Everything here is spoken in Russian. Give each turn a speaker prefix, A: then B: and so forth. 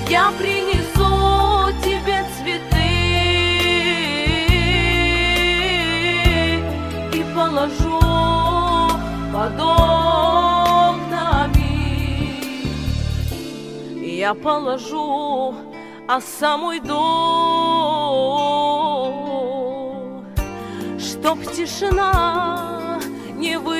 A: Я принесу тебе цветы и положу под окнами. Я положу, а сам уйду, чтоб тишина не вы